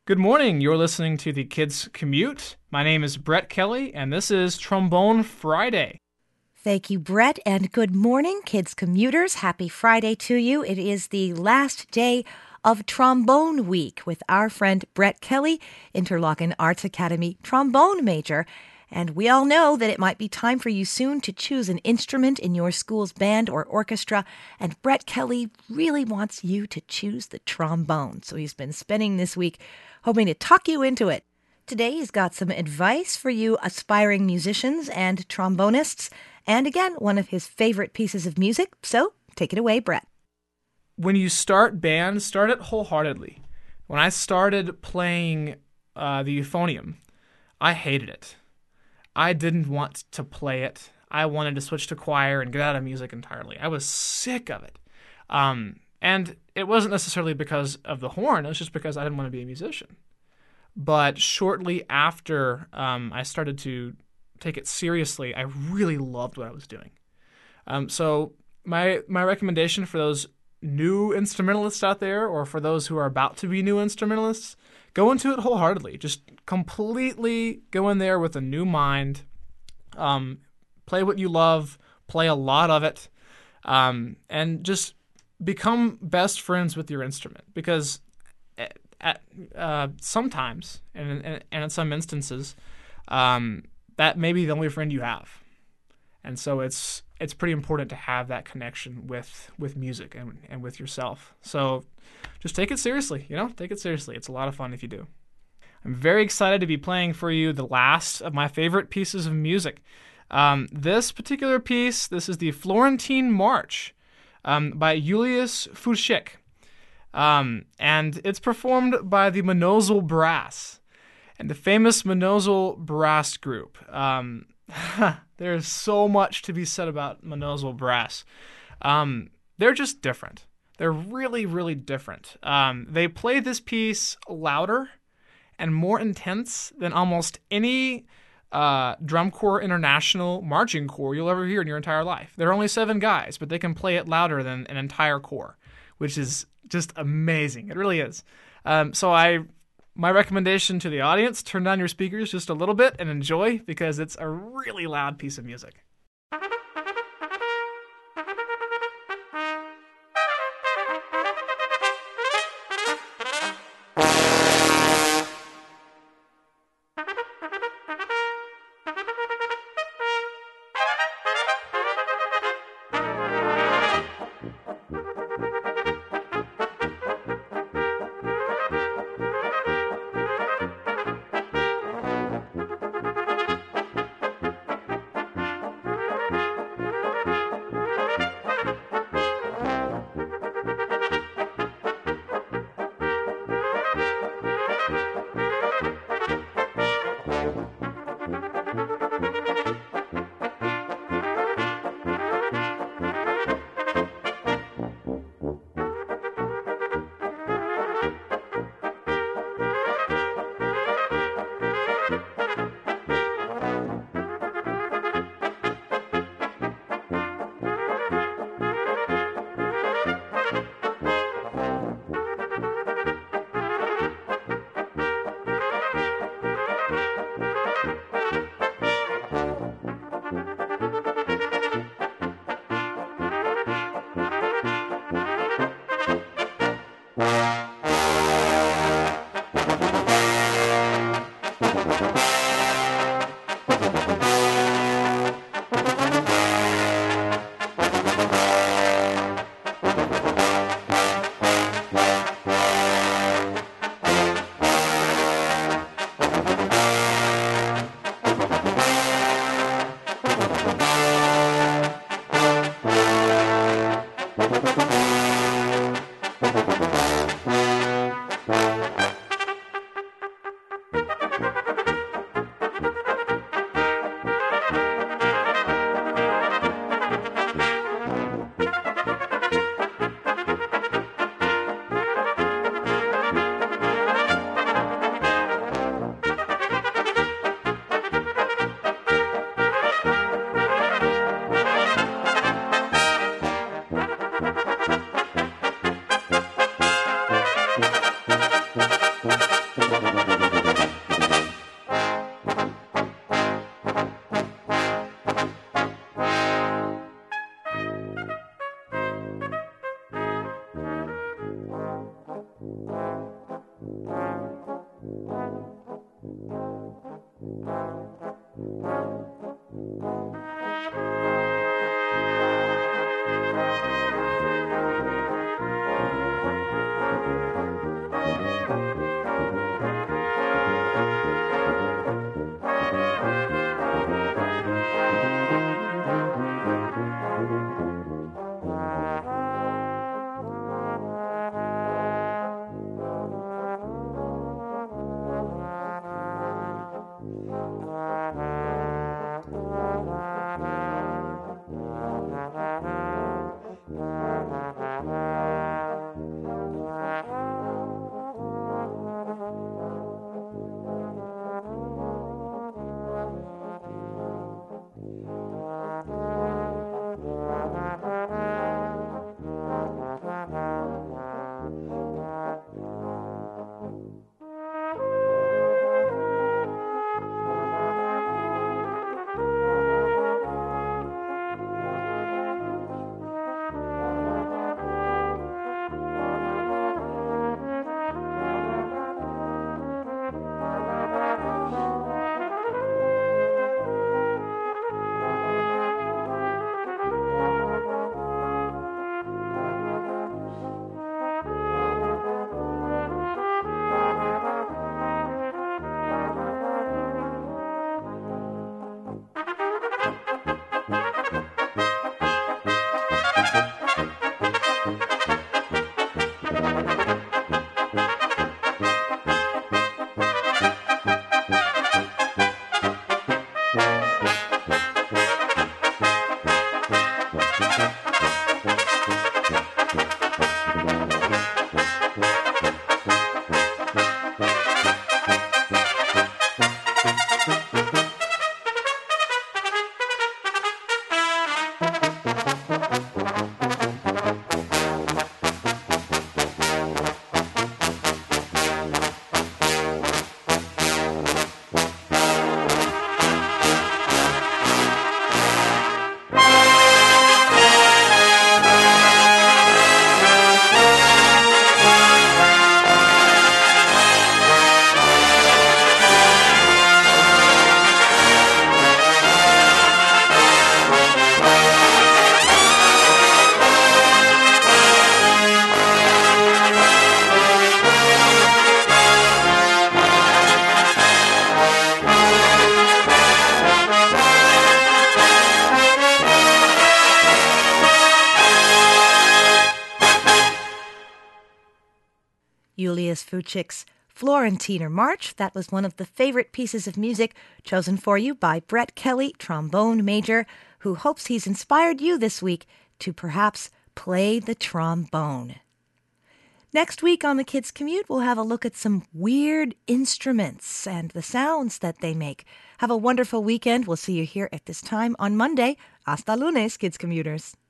Good morning. You're listening to the Kids Commute. My name is Brett Kelly, and this is Trombone Friday. Thank you, Brett, and good morning, kids commuters. Happy Friday to you. It is the last day of Trombone Week with our friend Brett Kelly, Interlochen Arts Academy trombone major. And we all know that it might be time for you soon to choose an instrument in your school's band or orchestra, and Brett Kelly really wants you to choose the trombone. So he's been spending this week hoping to talk you into it. Today he's got some advice for you aspiring musicians and trombonists, and again, one of his favorite pieces of music. So take it away, Brett. When you start band, start it wholeheartedly. When I started playing the euphonium, I hated it. I didn't want to play it. I wanted to switch to choir and get out of music entirely. I was sick of it. And it wasn't necessarily because of the horn. It was just because I didn't want to be a musician. But shortly after I started to take it seriously, I really loved what I was doing. So my recommendation for those new instrumentalists out there, or for those who are about to be new instrumentalists, go into it wholeheartedly. Just completely go in there with a new mind. Play what you love. Play a lot of it. And just become best friends with your instrument. Because sometimes, and in some instances, that may be the only friend you have. And so it's pretty important to have that connection with music and with yourself. So just take it seriously, take it seriously. It's a lot of fun if you do. I'm very excited to be playing for you the last of my favorite pieces of music. This particular piece, this is the Florentine March by Julius Fuchsik. And it's performed by the Mosel Brass, and the famous Mosel Brass Group. There's so much to be said about Mosel Brass. They're just different. They're really, really different. They play this piece louder and more intense than almost any drum corps international marching corps you'll ever hear in your entire life. There are only 7 guys, but they can play it louder than an entire corps, which is just amazing. It really is. My recommendation to the audience, turn down your speakers just a little bit and enjoy, because it's a really loud piece of music. Julius Fuchik's Florentiner March. That was one of the favorite pieces of music chosen for you by Brett Kelly, trombone major, who hopes he's inspired you this week to perhaps play the trombone. Next week on the Kids Commute, we'll have a look at some weird instruments and the sounds that they make. Have a wonderful weekend. We'll see you here at this time on Monday. Hasta lunes, Kids Commuters.